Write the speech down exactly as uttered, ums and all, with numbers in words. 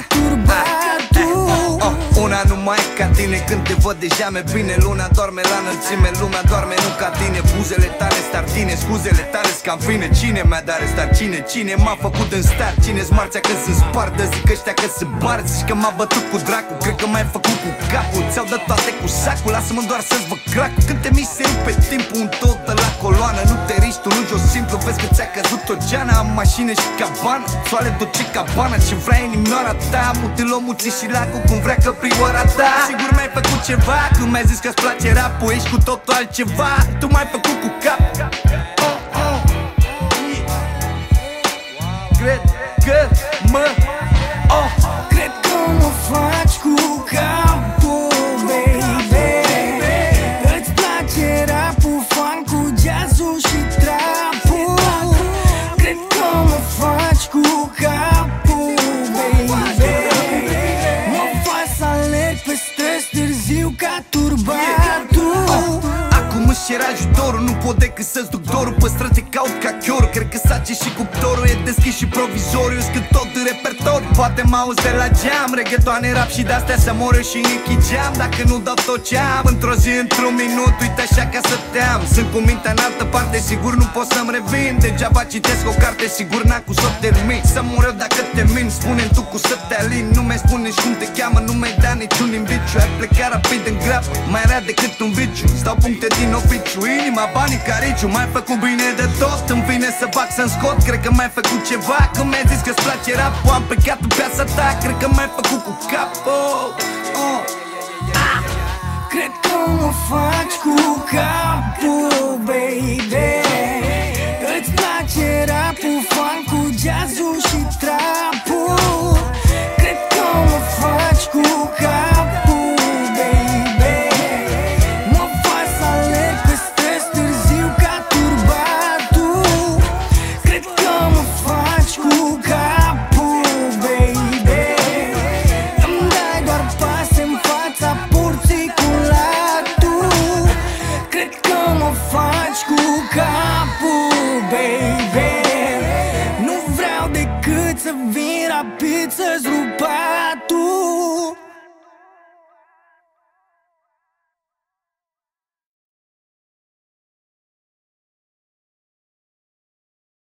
turbatul. Una nu mai e ca tine, când te văd deja mi-e bine. Luna doarme la înălțime, lumea doarme nu ca tine. Buzele tale startine, scuzele tale scam fine. Cine mi-a dat restar? Cine? Cine m-a făcut în start? Cine-s marțea când sunt spart? Zic ăștia că se bar, zici că m-a bătut cu dracu. Cred că m-ai făcut cu capul, ți-au dat toate cu sacul. Lasă-mă doar să-ți văd cracul. Când te mici se rupe timpul, un tot la coloană. Nu te riști, tu nu joci simplu, vezi că ți-a căzut o geană. Am mașină și cabană, soale tot ce cabana. Ce vrea inimioara ta, mutil-o muți și lacul cum vrea căprioara ta. Sigur mi-ai făcut ceva, când mi-ai zis că-ți place rap-ul, ești cu totul altceva. Tu m-ai făcut cu cap. Oh, oh. Cred că mă oh. Cred că mă faci cu capul, baby. Îți place rap-ul, fan cu jazz-ul și trap-ul. Cred că mă faci cu capul, baby. Mă faci să alerg pe străzi târziu ca turbatul. Acum își cer ajutorul, nu pot decât să-ți duc dorul. Pe străzi te caut ca chiorul, cred că sace și cuptorul e deschis și provizoriu. Scând tot în repertoriu, poate mă auzi de la geam. Reggaetoane, rap și de-astea să moră și închigeam. Dacă nu dau tot ce am, într-o zi, într-un minut, uite așa ca să te am. Sunt cu mintea în altă parte, sigur nu pot să-mi revin. Degeaba citesc o carte, sigur n-am cu să o termin. Să mor eu dacă te mint, spune-mi tu cu să te alin. Nu mi-ai spune și cum te cheamă, nu mi-ai dat niciun inviciu. Ai plecat rapid în grab, mai rea decât un viciu. Stau puncte din oficiu, inima, banii, cariciu. M-ai făcut bine de tot, îmi vine să fac să-mi scot. Cred că m-ai făcut ceva, când mi-ai zis că-ți place rap-ul. Am plecat în piața ta, cred că m-ai făcut cu capul. oh. ah. Cred că mă faci cu capul, baby. Îți place rap-ul,